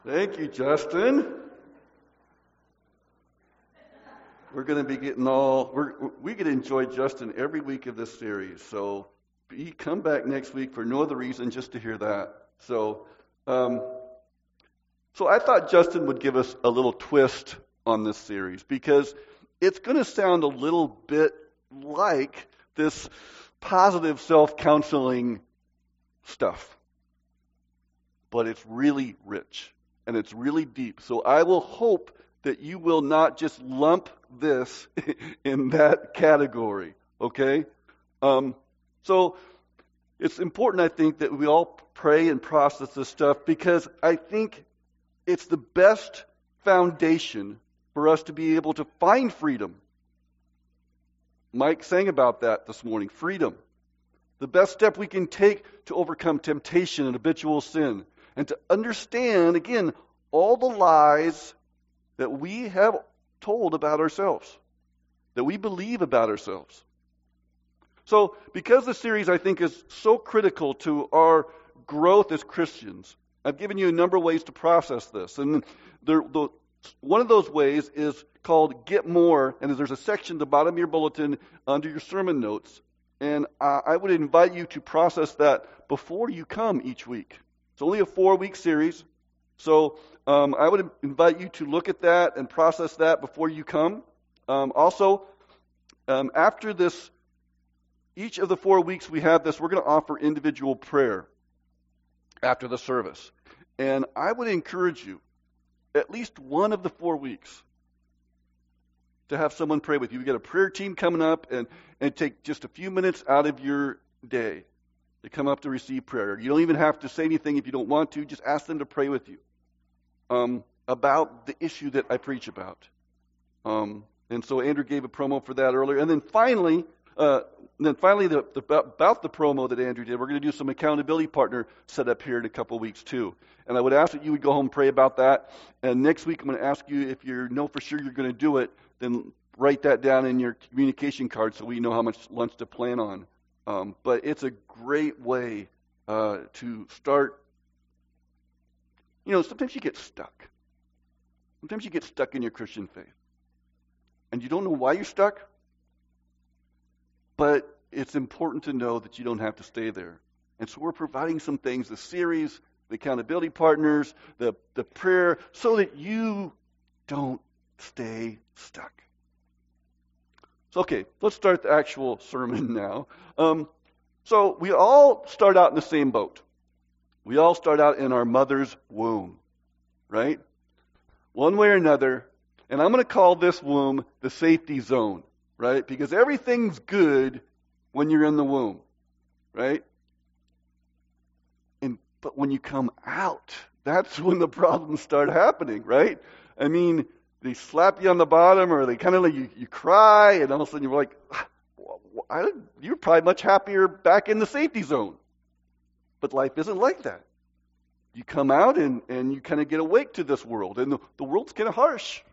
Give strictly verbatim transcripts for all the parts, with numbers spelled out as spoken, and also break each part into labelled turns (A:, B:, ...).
A: Thank you, Justin. We're going to be getting all, we're, we get to enjoy Justin every week of this series. So be, come back next week for no other reason just to hear that. So, um, so I thought Justin would give us a little twist on this series because it's going to sound a little bit like this positive self-counseling stuff. But it's really rich and it's really deep. So I will hope that you will not just lump this in that category, okay? Um, so it's important, I think, that we all pray and process this stuff because I think it's the best foundation for us to be able to find freedom. Mike sang about that this morning, freedom. The best step we can take to overcome temptation and habitual sin and to understand, again, all the lies that we have told about ourselves, that we believe about ourselves. So, because the series, I think, is so critical to our growth as Christians, I've given you a number of ways to process this. And the, the, one of those ways is called Get More, and there's a section at the bottom of your bulletin under your sermon notes. And uh, I would invite you to process that before you come each week. It's only a four-week series. So um, I would invite you to look at that and process that before you come. Um, also, um, after this, each of the four weeks we have this, we're going to offer individual prayer after the service. And I would encourage you, at least one of the four weeks, to have someone pray with you. We got a prayer team coming up, and, and take just a few minutes out of your day to come up to receive prayer. You don't even have to say anything if you don't want to. Just ask them to pray with you um, about the issue that I preach about. Um, and so Andrew gave a promo for that earlier. And then finally, uh, then finally, the, the, about the promo that Andrew did, we're going to do some accountability partner set up here in a couple of weeks too. And I would ask that you would go home and pray about that. And next week, I'm going to ask you if you know for sure you're going to do it, then write that down in your communication card so we know how much lunch to plan on. Um, but it's a great way uh, to start. You know, sometimes you get stuck. Sometimes you get stuck in your Christian faith. And you don't know why you're stuck. But it's important to know that you don't have to stay there. And so we're providing some things, the series, the accountability partners, the, the prayer, so that you don't stay stuck. So, okay, let's start the actual sermon now. Um, so we all start out in the same boat. We all start out in our mother's womb, right? One way or another. And I'm going to call this womb the safety zone, right? Because everything's good when you're in the womb, right? And but when you come out, that's when the problems start happening, right? I mean, they slap you on the bottom, or they kind of like you, you cry, and all of a sudden you're like, I, you're probably much happier back in the safety zone. But life isn't like that. You come out and, and you kind of get awake to this world, and the, the world's kind of harsh.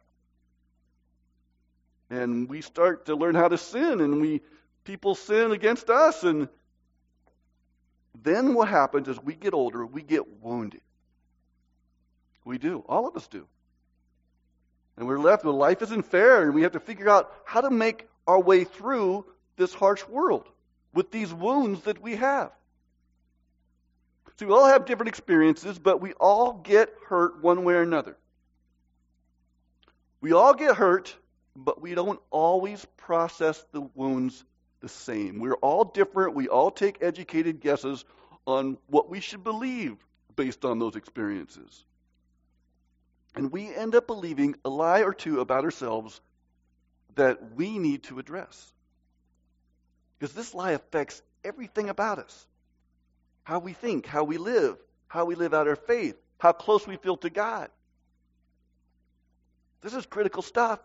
A: And we start to learn how to sin, and we people sin against us, and then what happens is we get older, we get wounded. We do. All of us do. And we're left with life isn't fair, and we have to figure out how to make our way through this harsh world with these wounds that we have. So we all have different experiences, but we all get hurt one way or another. We all get hurt, but we don't always process the wounds the same. We're all different. We all take educated guesses on what we should believe based on those experiences. And we end up believing a lie or two about ourselves that we need to address. Because this lie affects everything about us. How we think, how we live, how we live out our faith, how close we feel to God. This is critical stuff.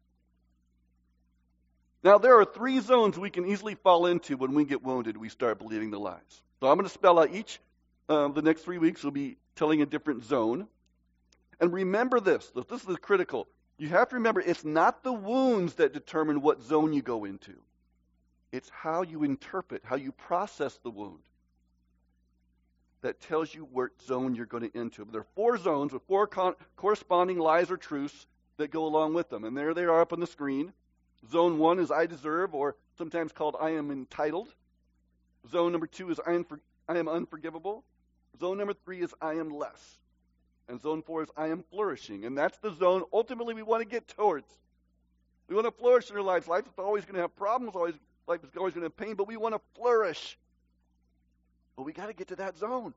A: Now, there are three zones we can easily fall into when we get wounded. We start believing the lies. So I'm going to spell out each of the next three weeks. We'll be telling a different zone. And remember this. This is critical. You have to remember it's not the wounds that determine what zone you go into. It's how you interpret, how you process the wound. that tells you what zone you're going to enter. But there are four zones with four con- corresponding lies or truths that go along with them. And there they are up on the screen. Zone one is I deserve, or sometimes called I am entitled. Zone number two is I am, for- I am unforgivable. Zone number three is I am less. And zone four is I am flourishing. And that's the zone ultimately we want to get towards. We want to flourish in our lives. Life is always going to have problems. Always, life is always going to have pain, but we want to flourish. But we got to get to that zone.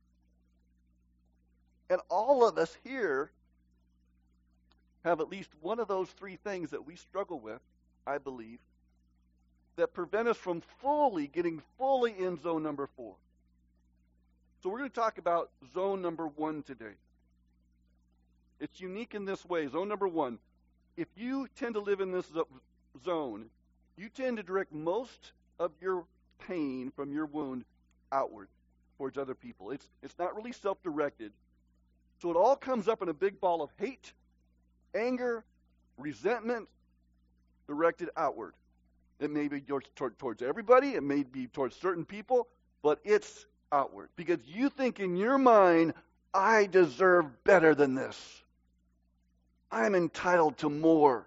A: And all of us here have at least one of those three things that we struggle with, I believe, that prevent us from fully getting fully in zone number four. So we're going to talk about zone number one today. It's unique in this way. Zone number one, if you tend to live in this zone, you tend to direct most of your pain from your wound outward towards other people. It's, it's not really self-directed. So it all comes up in a big ball of hate, anger, resentment, directed outward. It may be towards, towards everybody. It may be towards certain people, but it's outward. Because you think in your mind, I deserve better than this. I'm entitled to more.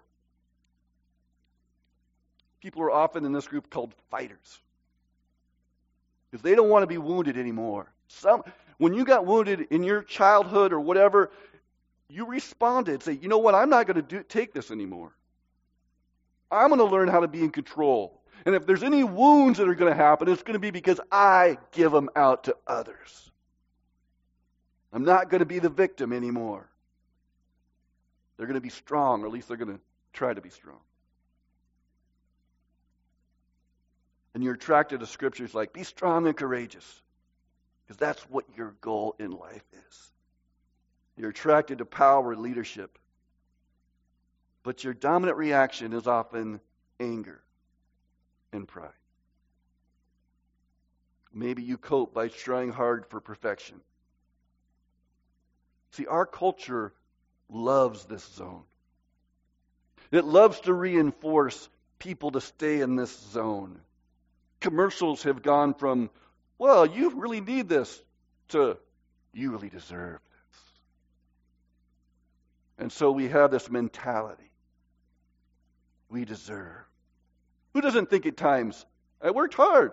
A: People are often in this group called fighters. Because they don't want to be wounded anymore. Some, when you got wounded in your childhood or whatever, you responded, say, you know what, I'm not going to do, take this anymore. I'm going to learn how to be in control. And if there's any wounds that are going to happen, it's going to be because I give them out to others. I'm not going to be the victim anymore. They're going to be strong, or at least they're going to try to be strong. And you're attracted to scriptures like, be strong and courageous. Because that's what your goal in life is. You're attracted to power and leadership. But your dominant reaction is often anger and pride. Maybe you cope by trying hard for perfection. See, our culture loves this zone. It loves to reinforce people to stay in this zone. Commercials have gone from, well, you really need this, to, you really deserve this. And so we have this mentality. We deserve. Who doesn't think at times, I worked hard,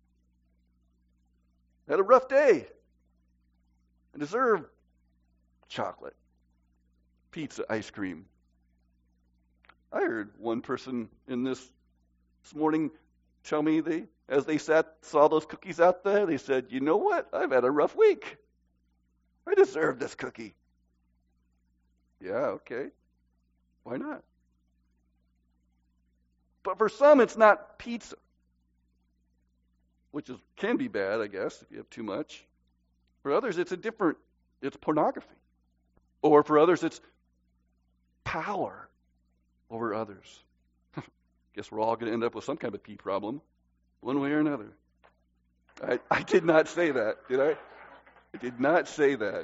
A: had a rough day, I deserve chocolate, pizza, ice cream. I heard one person in this this morning tell me they, as they sat, saw those cookies out there, they said, you know what? I've had a rough week. I deserve this cookie. Yeah, okay. Why not? But for some, it's not pizza, which is can be bad, I guess, if you have too much. For others, it's a different, it's pornography. Or for others, it's power over others. Guess we're all going to end up with some kind of pee problem, one way or another. I, I did not say that, did I? I did not say that.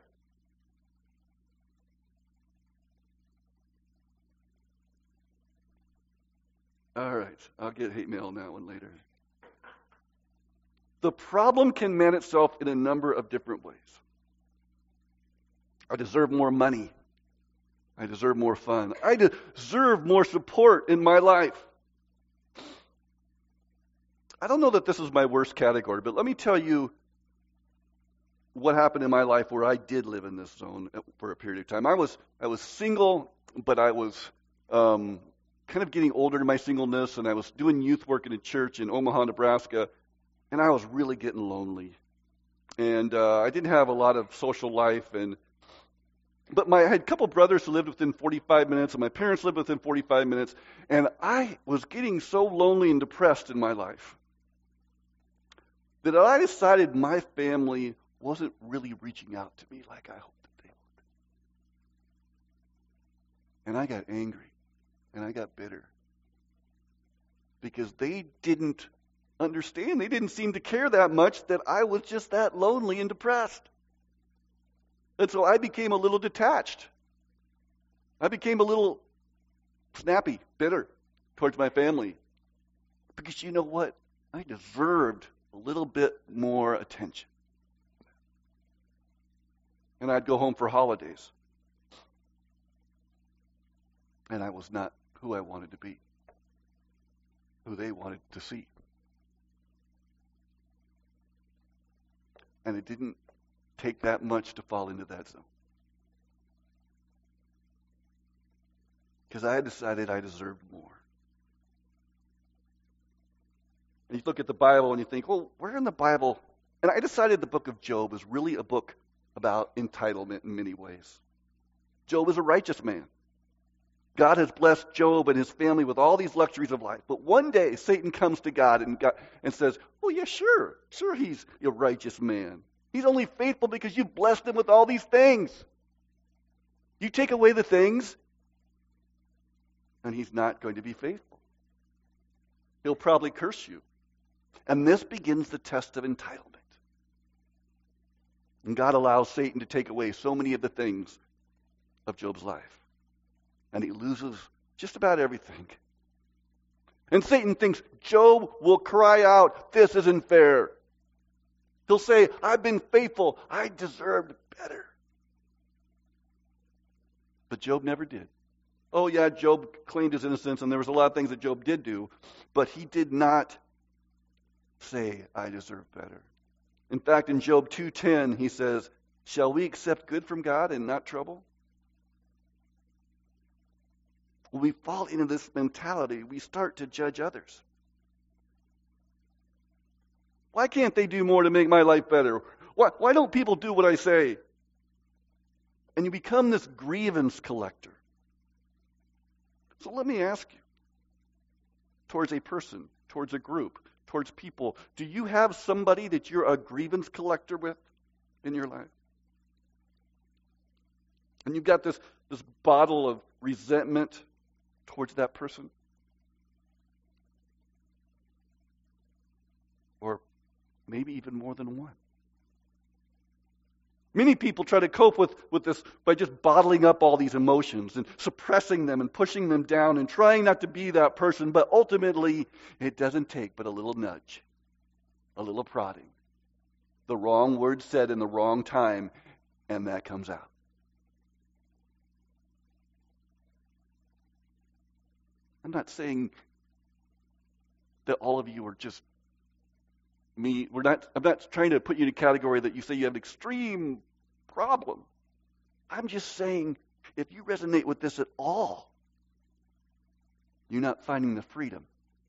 A: All right, I'll get hate mail on that one later. The problem can man itself in a number of different ways. I deserve more money. I deserve more fun. I deserve more support in my life. I don't know that this is my worst category, but let me tell you what happened in my life where I did live in this zone for a period of time. I was I was single, but I was um, kind of getting older in my singleness, and I was doing youth work in a church in Omaha, Nebraska, and I was really getting lonely. And uh, I didn't have a lot of social life, and But my, I had a couple brothers who lived within forty-five minutes, and my parents lived within forty-five minutes, and I was getting so lonely and depressed in my life that I decided my family wasn't really reaching out to me like I hoped that they would. And I got angry, and I got bitter, because they didn't understand, they didn't seem to care that much that I was just that lonely and depressed. And so I became a little detached. I became a little snappy, bitter towards my family. Because you know what? I deserved a little bit more attention. and I'd go home for holidays. And I was not who I wanted to be, who they wanted to see. And it didn't take that much to fall into that zone. Because I had decided I deserved more. And you look at the Bible and you think, well, where in the Bible? And I decided the book of Job is really a book about entitlement in many ways. Job is a righteous man. God has blessed Job and his family with all these luxuries of life. But one day, Satan comes to God and, God, and says, oh, yeah, sure. Sure, he's a righteous man. He's only faithful because you blessed him with all these things. You take away the things, and he's not going to be faithful. He'll probably curse you. And this begins the test of entitlement. And God allows Satan to take away so many of the things of Job's life. And he loses just about everything. And Satan thinks Job will cry out, this isn't fair. He'll say, I've been faithful. I deserved better. But Job never did. Oh yeah, Job claimed his innocence, and there was a lot of things that Job did do, but he did not say, I deserve better. In fact, in Job two ten, he says, shall we accept good from God and not trouble? When we fall into this mentality, we start to judge others. Why can't they do more to make my life better? Why, why don't people do what I say? And you become this grievance collector. So let me ask you, towards a person, towards a group, towards people, do you have somebody that you're a grievance collector with in your life? And you've got this, this bottle of resentment towards that person? Or maybe even more than one. Many people try to cope with, with this by just bottling up all these emotions and suppressing them and pushing them down and trying not to be that person, but ultimately it doesn't take but a little nudge, a little prodding, the wrong word said in the wrong time, and that comes out. I'm not saying that all of you are just me. We're not. I'm not trying to put you in a category that you say you have an extreme problem. I'm just saying, if you resonate with this at all, you're not finding the freedom.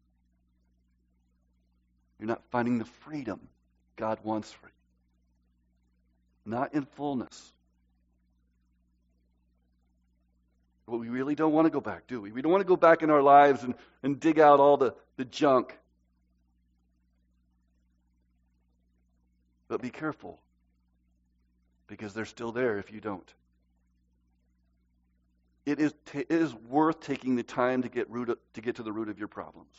A: You're not finding the freedom God wants for you. Not in fullness. But we really don't want to go back, do we? We don't want to go back in our lives and, and dig out all the, the junk. But be careful, because they're still there if you don't. It is, ta- it is worth taking the time to get, root of, to get to the root of your problems.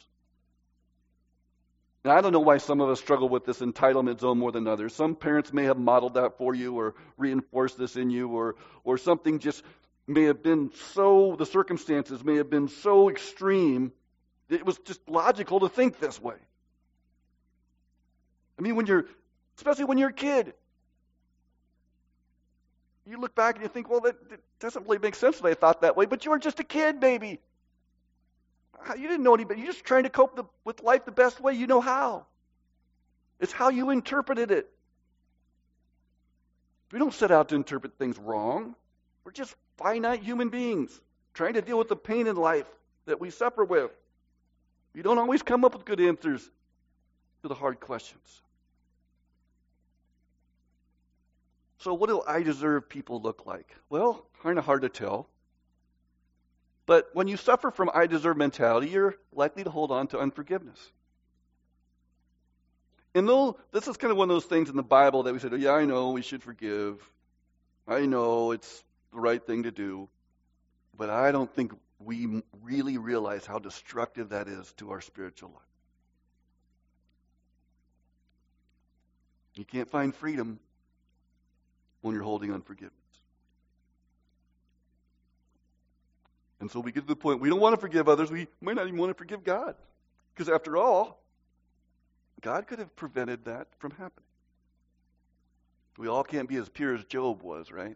A: Now, I don't know why some of us struggle with this entitlement zone more than others. Some parents may have modeled that for you or reinforced this in you, or or something just may have been so, the circumstances may have been so extreme, that it was just logical to think this way. I mean, when you're, especially when you're a kid, you look back and you think, well, that, that doesn't really make sense that I thought that way, but you were just a kid, baby. You didn't know any better. You're just trying to cope the, with life the best way you know how. It's how you interpreted it. We don't set out to interpret things wrong. We're just finite human beings trying to deal with the pain in life that we suffer with. We don't always come up with good answers to the hard questions. So what do I deserve people look like? Well, kind of hard to tell. But when you suffer from I deserve mentality, you're likely to hold on to unforgiveness. And though this is kind of one of those things in the Bible that we said, oh, yeah, I know we should forgive. I know it's the right thing to do. But I don't think we really realize how destructive that is to our spiritual life. You can't find freedom when you're holding unforgiveness. And so we get to the point we don't want to forgive others. We might not even want to forgive God. Because after all, God could have prevented that from happening. We all can't be as pure as Job was, right?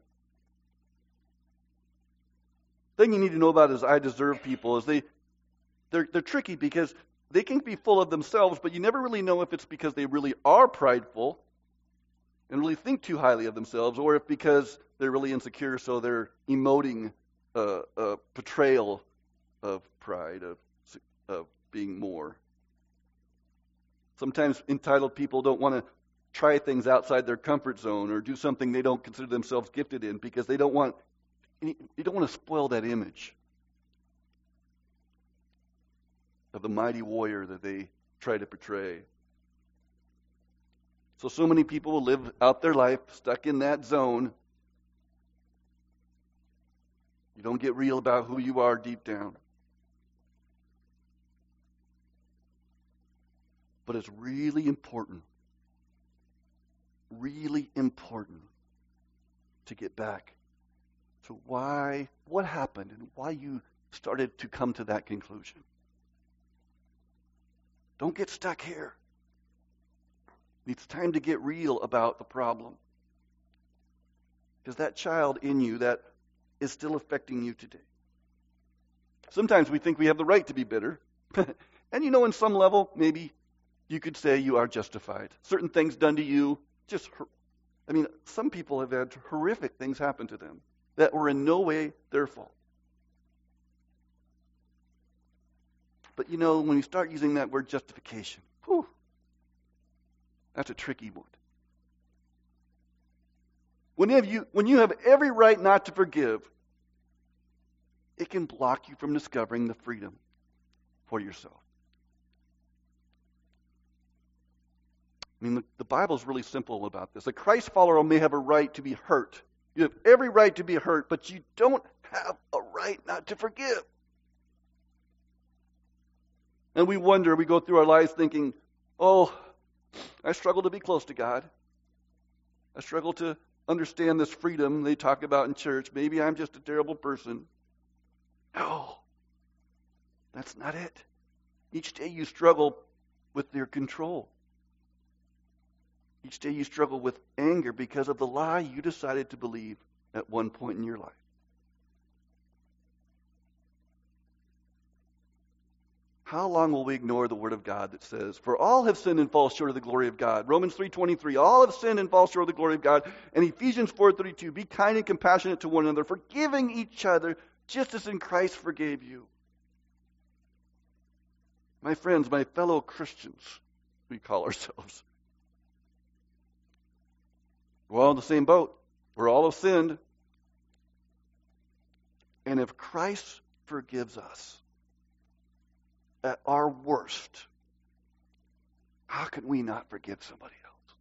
A: The thing you need to know about is I deserve people is they they're they're tricky because they can be full of themselves, but you never really know if it's because they really are prideful and really think too highly of themselves, or if because they're really insecure, so they're emoting a, a portrayal of pride, of of being more. Sometimes entitled people don't want to try things outside their comfort zone or do something they don't consider themselves gifted in because they don't want you don't want to spoil that image of the mighty warrior that they try to portray. So, so many people will live out their life stuck in that zone. You don't get real about who you are deep down. But it's really important, really important to get back to why, what happened and why you started to come to that conclusion. Don't get stuck here. It's time to get real about the problem. Because that child in you, that is still affecting you today. Sometimes we think we have the right to be bitter. And you know, in some level, maybe you could say you are justified. Certain things done to you, just, I mean, some people have had horrific things happen to them that were in no way their fault. But you know, when you start using that word justification, whew, that's a tricky one. When you, have you, when you have every right not to forgive, it can block you from discovering the freedom for yourself. I mean, the, the Bible is really simple about this. A Christ follower may have a right to be hurt. You have every right to be hurt, but you don't have a right not to forgive. And we wonder, we go through our lives thinking, oh, I struggle to be close to God. I struggle to understand this freedom they talk about in church. Maybe I'm just a terrible person. No, that's not it. Each day you struggle with your control. Each day you struggle with anger because of the lie you decided to believe at one point in your life. How long will we ignore the Word of God that says, for all have sinned and fall short of the glory of God? Romans three twenty-three, all have sinned and fall short of the glory of God. And Ephesians four thirty-two, be kind and compassionate to one another, forgiving each other, just as in Christ forgave you. My friends, my fellow Christians, we call ourselves. We're all in the same boat. We're all have sinned. And if Christ forgives us at our worst, how can we not forgive somebody else?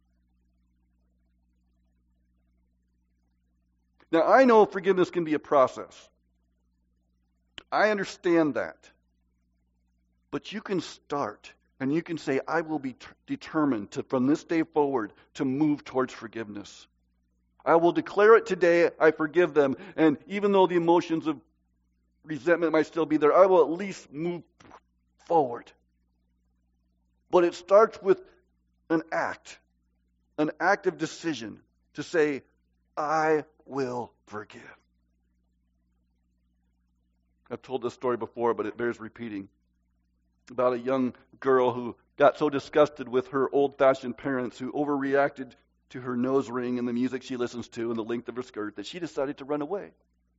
A: Now, I know forgiveness can be a process. I understand that. But you can start and you can say, I will be t- determined to, from this day forward, to move towards forgiveness. I will declare it today, I forgive them. And even though the emotions of resentment might still be there, I will at least move forward. But it starts with an act, an act of decision to say, I will forgive. I've told this story before, but it bears repeating. About a young girl who got so disgusted with her old-fashioned parents who overreacted to her nose ring and the music she listens to and the length of her skirt that she decided to run away.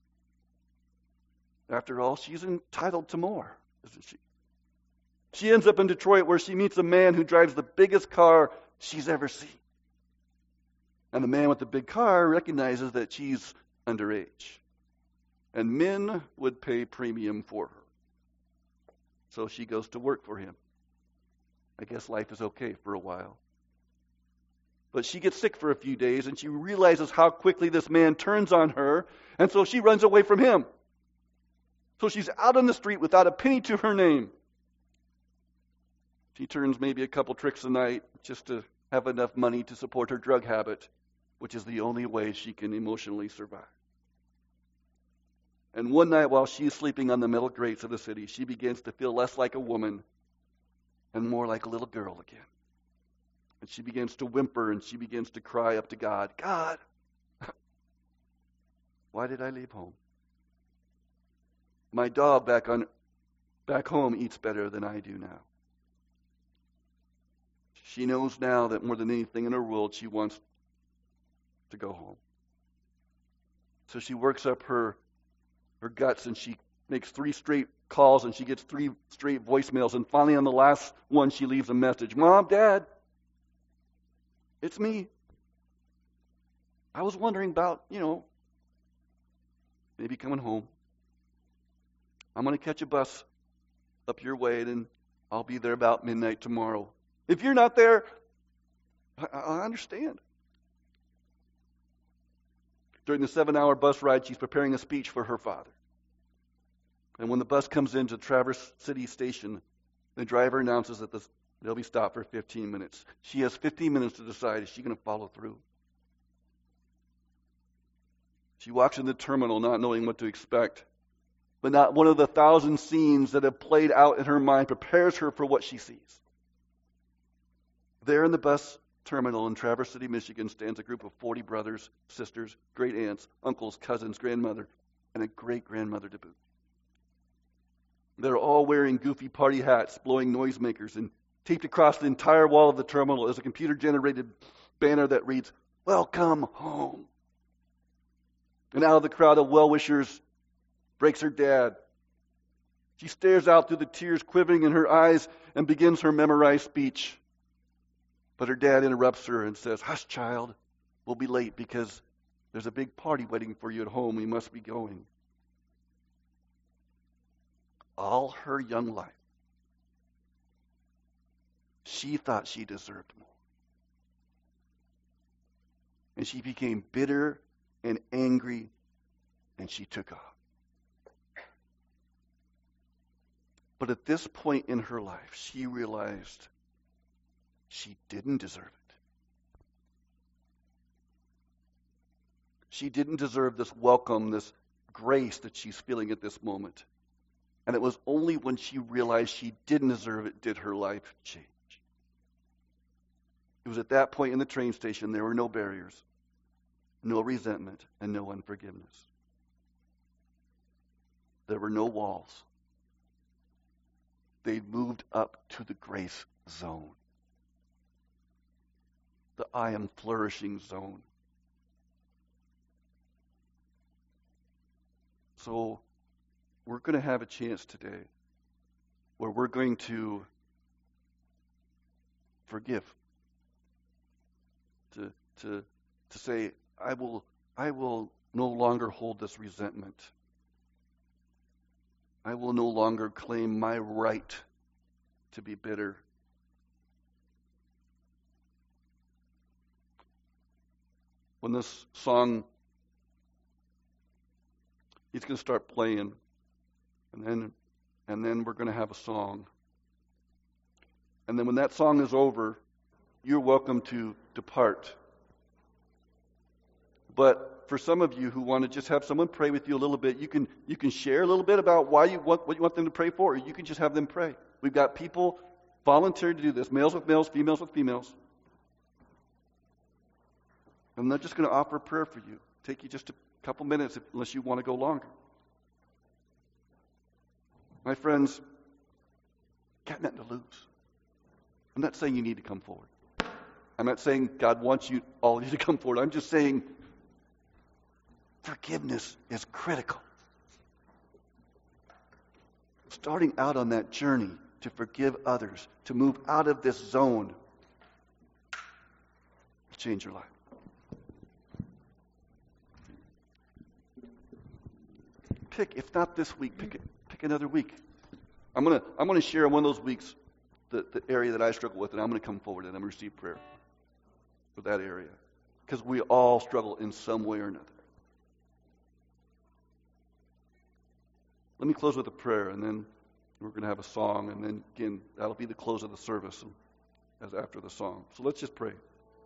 A: After all, she's entitled to more, isn't she? She ends up in Detroit where she meets a man who drives the biggest car she's ever seen. And the man with the big car recognizes that she's underage. And men would pay premium for her. So she goes to work for him. I guess life is okay for a while. But she gets sick for a few days and she realizes how quickly this man turns on her. And so she runs away from him. So she's out on the street without a penny to her name. She turns maybe a couple tricks a night just to have enough money to support her drug habit, which is the only way she can emotionally survive. And one night while she's sleeping on the metal grates of the city, she begins to feel less like a woman and more like a little girl again. And she begins to whimper and she begins to cry up to God, God, why did I leave home? My dog back on back home eats better than I do now. She knows now that more than anything in her world, she wants to go home. So she works up her her guts and she makes three straight calls and she gets three straight voicemails. And finally on the last one, she leaves a message. Mom, Dad, it's me. I was wondering about, you know, maybe coming home. I'm going to catch a bus up your way, and I'll be there about midnight tomorrow. If you're not there, I, I understand. During the seven-hour bus ride, she's preparing a speech for her father. And when the bus comes into Traverse City Station, the driver announces that this, they'll be stopped for fifteen minutes. She has fifteen minutes to decide, is she going to follow through? She walks in the terminal not knowing what to expect. But not one of the thousand scenes that have played out in her mind prepares her for what she sees. There in the bus terminal in Traverse City, Michigan, stands a group of forty brothers, sisters, great aunts, uncles, cousins, grandmother, and a great-grandmother to boot. They're all wearing goofy party hats, blowing noisemakers, and taped across the entire wall of the terminal is a computer-generated banner that reads, "Welcome home." And out of the crowd of well-wishers breaks her dad. She stares out through the tears quivering in her eyes and begins her memorized speech. But her dad interrupts her and says, "Hush, child. We'll be late because there's a big party waiting for you at home. We must be going." All her young life, she thought she deserved more. And she became bitter and angry, and she took off. But at this point in her life, she realized she didn't deserve it. She didn't deserve this welcome, this grace that she's feeling at this moment. And it was only when she realized she didn't deserve it did her life change. It was at that point in the train station there were no barriers, no resentment, and no unforgiveness. There were no walls. They'd moved up to the grace zone, the I am flourishing zone. So we're going to have a chance today where we're going to forgive, to to to say, I will I will no longer hold this resentment. I will no longer claim my right to be bitter. When this song, it's going to start playing, and then and then we're going to have a song. And then when that song is over, you're welcome to depart. But for some of you who want to just have someone pray with you a little bit, you can you can share a little bit about why you want what you want them to pray for, or you can just have them pray. We've got people volunteered to do this, males with males, females with females. I'm not just going to offer a prayer for you. Take you just a couple minutes if, unless you want to go longer. My friends, got nothing to lose. I'm not saying you need to come forward. I'm not saying God wants you all of you to come forward. I'm just saying forgiveness is critical. Starting out on that journey to forgive others, to move out of this zone, will change your life. Pick, if not this week, pick it, pick another week. I'm gonna I'm gonna share one of those weeks the, the area that I struggle with, and I'm gonna come forward and I'm gonna receive prayer for that area. Because we all struggle in some way or another. Let me close with a prayer, and then we're going to have a song, and then again, that'll be the close of the service as after the song. So let's just pray.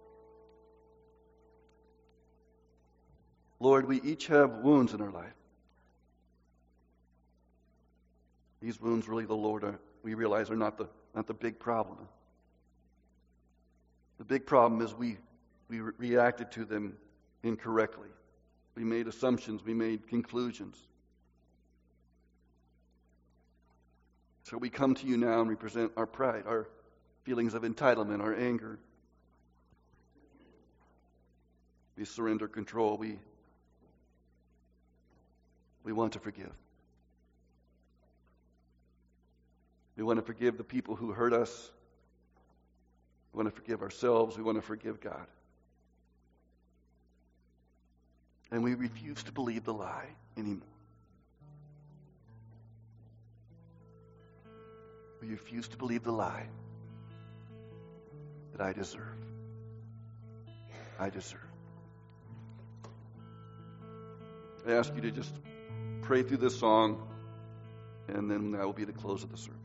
A: Lord, we each have wounds in our life. These wounds, really, the Lord, are, we realize are not the not the big problem. The big problem is we, we re- reacted to them incorrectly. We made assumptions. We made conclusions. So we come to you now and we present our pride, our feelings of entitlement, our anger. We surrender control. We, we want to forgive. We want to forgive the people who hurt us. We want to forgive ourselves. We want to forgive God. And we refuse to believe the lie anymore. We refuse to believe the lie that I deserve. I deserve. I ask you to just pray through this song, and then that will be the close of the service.